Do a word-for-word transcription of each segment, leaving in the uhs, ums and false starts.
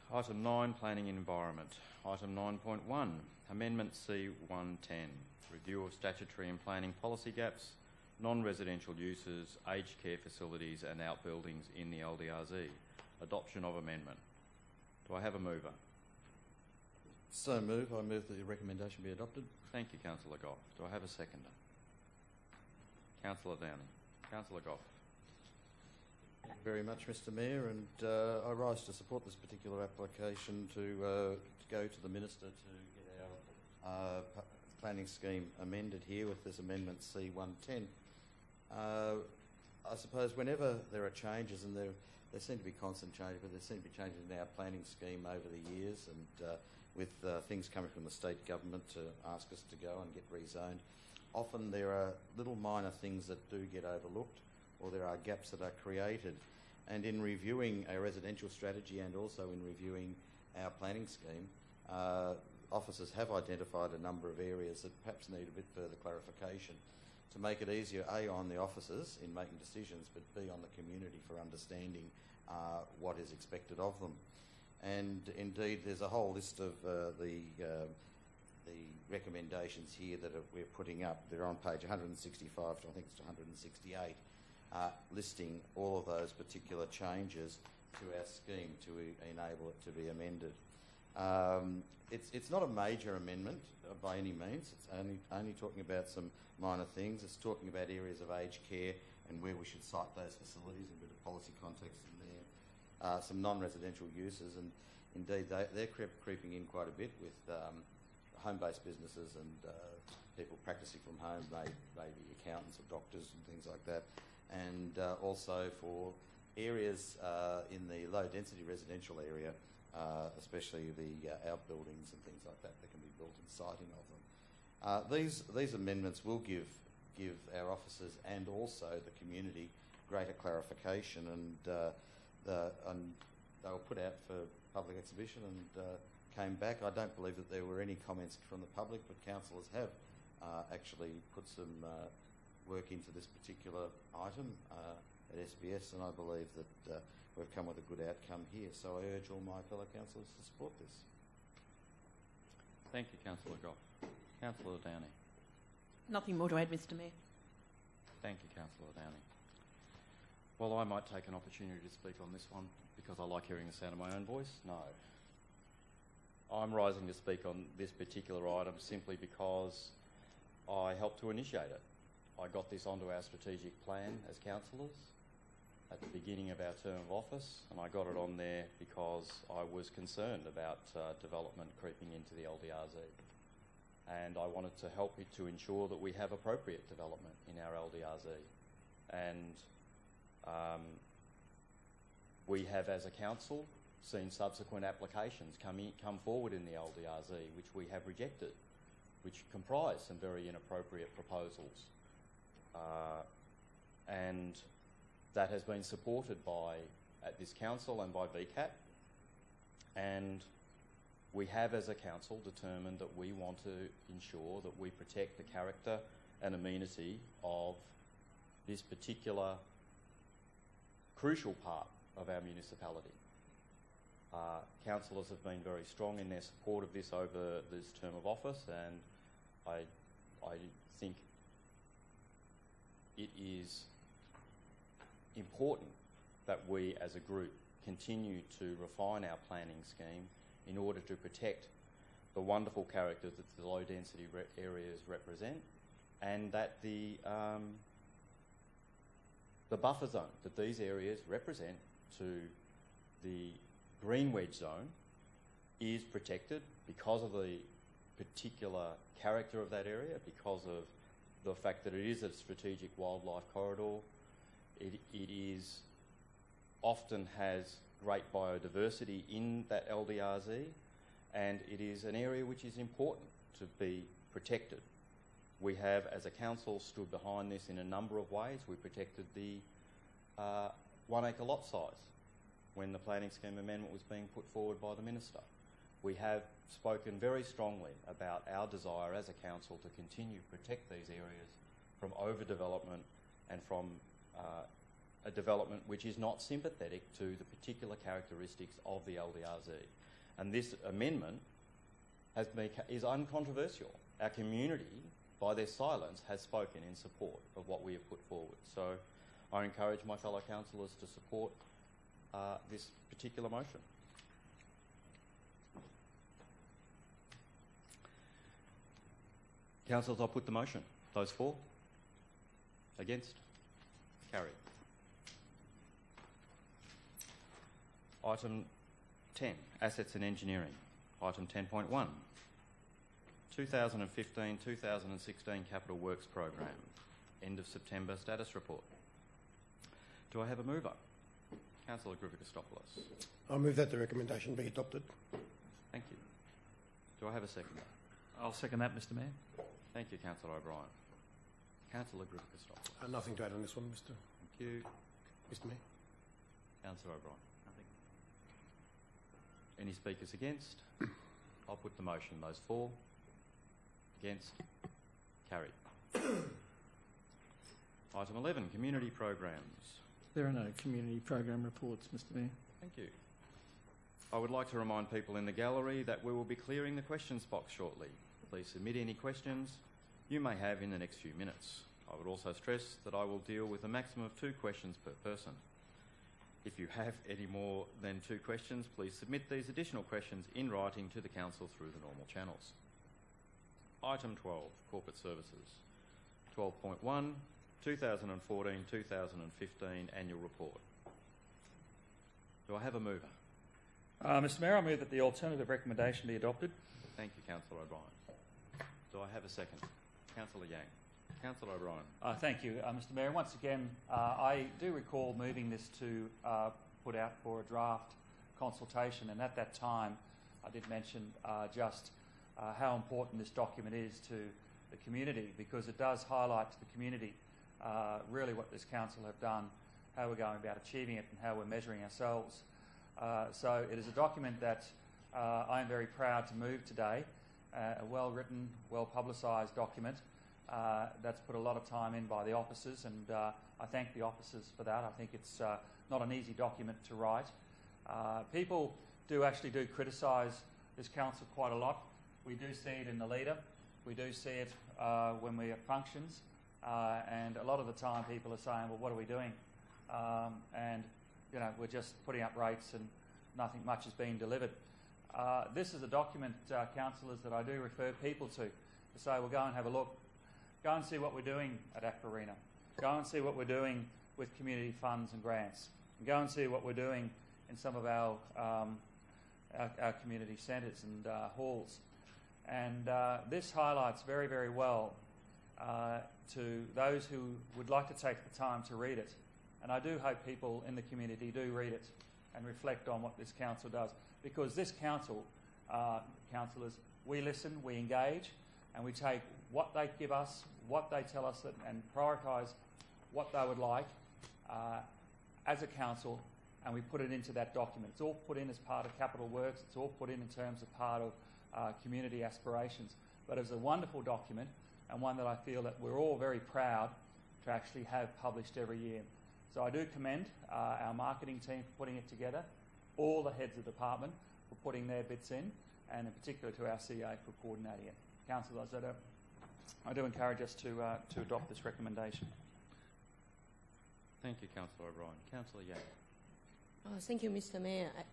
Item nine, Planning and Environment. Item nine point one, Amendment C one ten, Review of Statutory and Planning Policy Gaps, Non-Residential Uses, Aged Care Facilities and Outbuildings in the L D R Z. Adoption of Amendment. Do I have a mover? So move. I move that the recommendation be adopted. Thank you, Councillor Goff. Do I have a seconder? Councillor Downing. Councillor Goff. Thank you very much, Mister Mayor, and uh, I rise to support this particular application to, uh, to go to the Minister to get our uh, p- planning scheme amended here with this Amendment C one ten. Uh, I suppose whenever there are changes, and there, there seem to be constant changes, but there seem to be changes in our planning scheme over the years, and uh, with uh, things coming from the state government to ask us to go and get rezoned, often there are little minor things that do get overlooked, or there are gaps that are created. And in reviewing our residential strategy and also in reviewing our planning scheme, uh, officers have identified a number of areas that perhaps need a bit further clarification to make it easier, A, on the officers in making decisions, but B, on the community for understanding uh, what is expected of them. And indeed, there's a whole list of uh, the uh, the recommendations here that are, we're putting up. They're on page one hundred sixty-five to I think it's one hundred sixty-eight, uh, listing all of those particular changes to our scheme to enable it to be amended. Um, it's it's not a major amendment uh, by any means. It's only only talking about some minor things. It's talking about areas of aged care and where we should site those facilities, and a bit of policy context in there. Uh, some non-residential uses, and indeed they, they're creep, creeping in quite a bit with um, home-based businesses and uh, people practicing from home, may, maybe accountants or doctors and things like that, and uh, also for areas uh, in the low-density residential area, uh, especially the uh, outbuildings and things like that that can be built and siting of them. Uh, these these amendments will give give our officers and also the community greater clarification, and uh, the, and they were put out for public exhibition and uh, came back. I don't believe that there were any comments from the public, but councillors have uh, actually put some uh, work into this particular item uh, at S B S, and I believe that uh, we've come with a good outcome here. So I urge all my fellow councillors to support this. Thank you, Councillor Goff. Councillor Downing. Nothing more to add, Mister Mayor. Thank you, Councillor Downing. Well, I might take an opportunity to speak on this one because I like hearing the sound of my own voice. No. I'm rising to speak on this particular item simply because I helped to initiate it. I got this onto our strategic plan as councillors at the beginning of our term of office, and I got it on there because I was concerned about uh, development creeping into the L D R Z. And I wanted to help it to ensure that we have appropriate development in our L D R Z. And um, we have, as a council, seen subsequent applications come, in, come forward in the L D R Z, which we have rejected, which comprise some very inappropriate proposals. Uh, and that has been supported by, at this council and by V CAT. And we have, as a council, determined that we want to ensure that we protect the character and amenity of this particular crucial part of our municipality. Uh, councillors have been very strong in their support of this over this term of office, and I, I think it is important that we as a group continue to refine our planning scheme in order to protect the wonderful character that the low density re areas represent, and that the um, the buffer zone that these areas represent to the green wedge zone is protected because of the particular character of that area, because of the fact that it is a strategic wildlife corridor. It, it is often has great biodiversity in that L D R Z, and it is an area which is important to be protected. We have, as a council, stood behind this in a number of ways. We protected the uh, one acre lot size when the planning scheme amendment was being put forward by the Minister. We have spoken very strongly about our desire as a council to continue to protect these areas from overdevelopment and from uh, a development which is not sympathetic to the particular characteristics of the L D R Z. And this amendment has been, is uncontroversial. Our community, by their silence, has spoken in support of what we have put forward. So I encourage my fellow councillors to support uh, this particular motion. Councillors, I'll put the motion. Those for? Against? Carried. Item ten, Assets and Engineering. Item ten point one, two thousand fifteen two thousand sixteen Capital Works Program. End of September status report. Do I have a mover? Councillor Griffiths-Christopoulos. I move that the recommendation be adopted. Thank you. Do I have a seconder? I'll second that, Mr Mayor. Thank you, Councillor O'Brien. Councillor Griffiths-Christopoulos. Uh, nothing to add on this one, Mr Thank you. Mr Mayor. Councillor O'Brien. Nothing. Any speakers against? I'll put the motion. Those for? Against? Carried. Item eleven, Community Programs. There are no community program reports, Mr Mayor. Thank you. I would like to remind people in the gallery that we will be clearing the questions box shortly. Please submit any questions you may have in the next few minutes. I would also stress that I will deal with a maximum of two questions per person. If you have any more than two questions, please submit these additional questions in writing to the Council through the normal channels. Item twelve, Corporate Services. twelve point one, two thousand fourteen two thousand fifteen Annual Report. Do I have a mover? Uh, Mr Mayor, I move that the alternative recommendation be adopted. Thank you, Councillor O'Brien. Do I have a second? Councillor Yang. Councillor O'Brien. Uh, thank you, uh, Mr Mayor. Once again, uh, I do recall moving this to uh, put out for a draft consultation, and at that time I did mention uh, just uh, how important this document is to the community, because it does highlight to the community uh, really what this council have done, how we're going about achieving it and how we're measuring ourselves. Uh, so it is a document that uh, I am very proud to move today, uh, a well-written, well-publicised document uh, that's put a lot of time in by the officers, and uh, I thank the officers for that. I think it's uh, not an easy document to write. Uh, people do actually do criticise this council quite a lot. We do see it in the leader. We do see it uh, when we're at functions, uh, and a lot of the time people are saying, well, what are we doing? Um, and, you know, we're just putting up rates and nothing much is being delivered. Uh, this is a document, uh, councillors, that I do refer people to, to say, well, go and have a look. Go and see what we're doing at Aquarina. Go and see what we're doing with community funds and grants. And go and see what we're doing in some of our, um, our, our community centres and uh, halls. And uh, this highlights very, very well uh, to those who would like to take the time to read it. And I do hope people in the community do read it and reflect on what this council does. Because this council, uh, councillors, we listen, we engage, and we take what they give us, what they tell us, and prioritise what they would like uh, as a council, and we put it into that document. It's all put in as part of Capital Works. It's all put in in terms of part of uh, community aspirations. But it's a wonderful document, and one that I feel that we're all very proud to actually have published every year. So I do commend uh, our marketing team for putting it together, all the heads of department for putting their bits in, and in particular to our C A for coordinating it. Councillors, I do, I do encourage us to, uh, to adopt this recommendation. Thank you, Councillor O'Brien. Councillor Yang. Uh, thank you, Mister Mayor. I,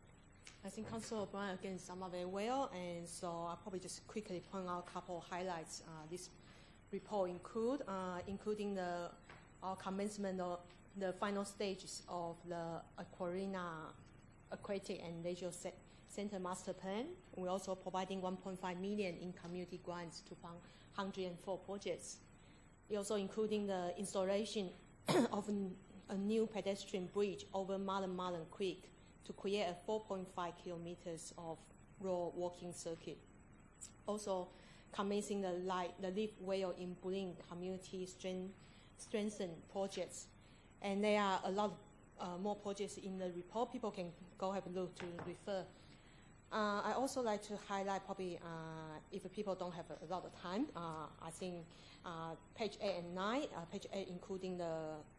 I think Councillor O'Brien again summed up very well, and so I'll probably just quickly point out a couple of highlights. Uh, this report include, uh, including the our commencement of the final stages of the Aquarina Aquatic and Leisure Centre Master Plan. We're also providing one point five million in community grants to fund one hundred four projects. We're also including the installation of an, a new pedestrian bridge over Marlon Marlon Creek to create a four point five kilometers of road walking circuit. Also, commencing the light, the Live Well in Bulleen community strength, strengthen projects. And there are a lot uh, more projects in the report. People can go have a look to refer. Uh, I also like to highlight probably uh, if people don't have a, a lot of time, uh, I think uh, page eight and nine, uh, page eight including the uh,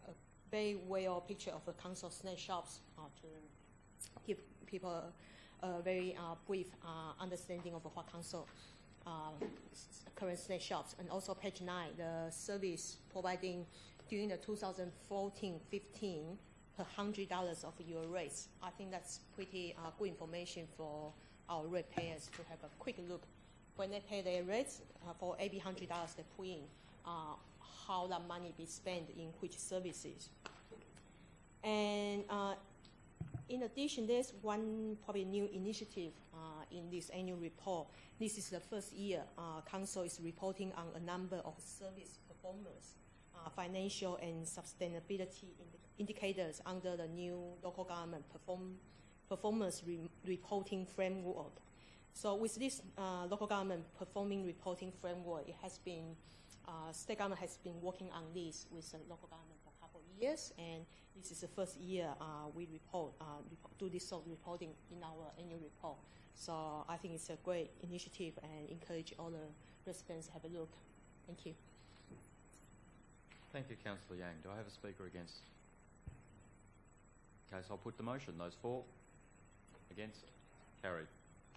very well picture of the council snack shops uh, to give people a, a very uh, brief uh, understanding of what council uh, current snack shops. And also page nine, the service providing during the two thousand fourteen fifteen per one hundred dollars of your rates. I think that's pretty uh, good information for our ratepayers to have a quick look when they pay their rates uh, for every one hundred dollars they put in, uh, how that money be spent in which services. And uh, in addition, there's one probably new initiative uh, in this annual report. This is the first year uh, Council is reporting on a number of service performance, uh, financial and sustainability indi indicators under the new local government perform performance re reporting framework. So with this uh, local government performing reporting framework, it has been, uh, state government has been working on this with the local government for a couple of years, and this is the first year uh, we report, uh, do this sort of reporting in our annual report. So I think it's a great initiative and encourage all the residents to have a look. Thank you. Thank you, Councillor Yang. Do I have a speaker against? Okay, so I'll put the motion. Those for? Against? Carried.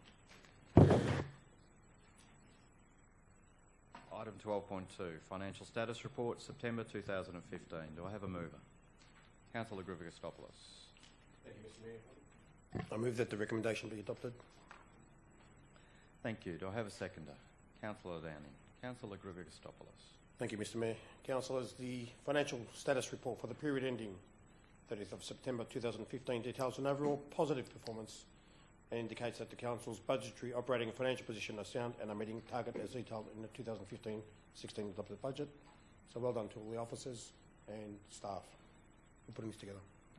Item twelve point two, Financial Status Report, September two thousand fifteen. Do I have a mover? Councillor Griffiths-Christopoulos. Thank you, Mister Mayor. I move that the recommendation be adopted. Thank you. Do I have a seconder? Councillor Downing. Councillor Griffiths-Christopoulos. Thank you, Mister Mayor. Councillors, the financial status report for the period ending thirtieth of September two thousand fifteen details an overall positive performance and indicates that the Council's budgetary, operating and financial position are sound and are meeting target as detailed in the two thousand fifteen sixteen adopted budget. So well done to all the officers and staff for putting this together.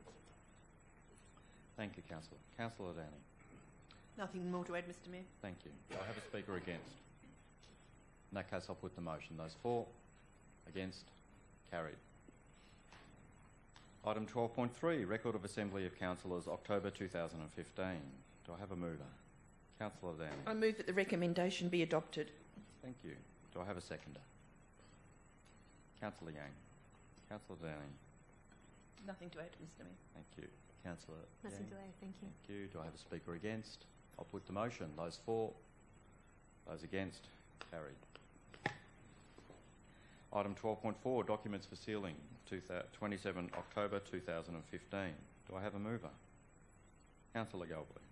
Thank you, Councillor. Councillor Downing. Nothing more to add, Mister Mayor. Thank you. Do I have a speaker against? In that case, I'll put the motion. Those for? Against? Carried. Item twelve point three, Record of Assembly of Councillors, October two thousand fifteen. Do I have a mover? Councillor Downing. I move that the recommendation be adopted. Thank you. Do I have a seconder? Councillor Yang. Councillor Downing. Nothing to add, Mister Mayor. Thank you. Councillor Nothing Yang. to add. Thank you. Thank you. Do I have a speaker against? I'll put the motion. Those for? Those against? Carried. Item twelve point four, Documents for Sealing, twenty-seven October two thousand fifteen. Do I have a mover? Councillor Galbally.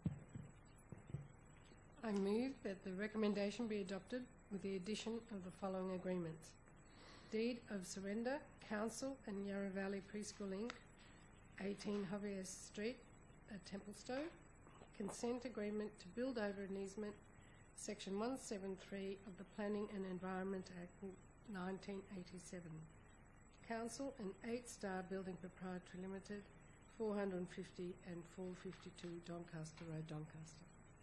I move that the recommendation be adopted with the addition of the following agreements. Deed of surrender, Council and Yarra Valley Preschool Incorporated, eighteen Javier Street at Templestowe. Consent agreement to build over an easement, section one seventy-three of the Planning and Environment Act nineteen eighty-seven. Council and Eight Star Building Proprietary Limited, four hundred fifty and four fifty-two Doncaster Road, Doncaster.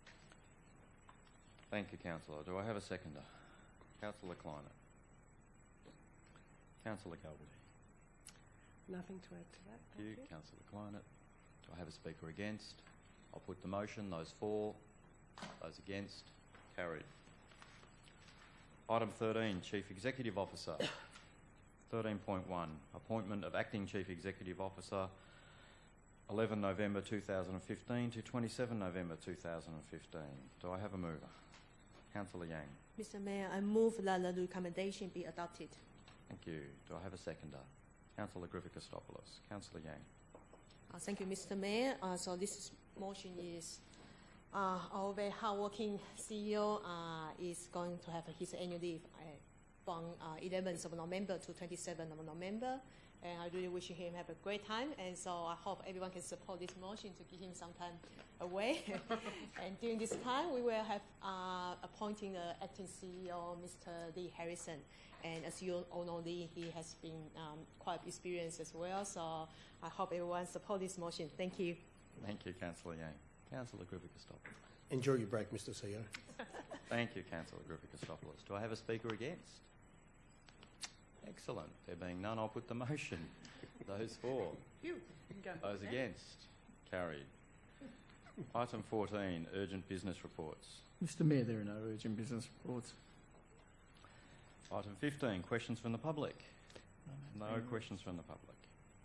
Thank you, Councillor. Do I have a seconder? Councillor Kleiner. Councillor Galbally. Nothing to add to that. Thank you. Councillor Kleiner. Do I have a speaker against? I'll put the motion. Those for? Those against? Carried. Item thirteen, Chief Executive Officer. thirteen point one, Appointment of Acting Chief Executive Officer, eleven November two thousand fifteen to twenty-seven November two thousand fifteen. Do I have a mover? Councillor Yang. Mister Mayor, I move that the recommendation be adopted. Thank you. Do I have a seconder? Councillor Griffiths-Christopoulos. Councillor Yang. Uh, thank you, Mister Mayor. Uh, so this motion is uh, our very hardworking C E O uh, is going to have his annual leave uh, from uh, eleventh of November to twenty-seventh of November. And I really wish him have a great time. And so I hope everyone can support this motion to give him some time away. And during this time, we will have uh, appointing the acting C E O, Mister Lee Harrison. And as you all know, Lee, he has been um, quite experienced as well. So I hope everyone support this motion. Thank you. Thank you, Councillor Yang. Councillor Griffiths-Christopoulos. Enjoy your break, Mister C E O. Thank you, Councillor Griffiths-Christopoulos. Do I have a speaker against? Excellent. There being none, I'll put the motion. Those for? You can go. Those against? Carried. Item fourteen, Urgent Business Reports. Mister Mayor, there are no urgent business reports. Item fifteen, Questions from the Public. No questions from the public.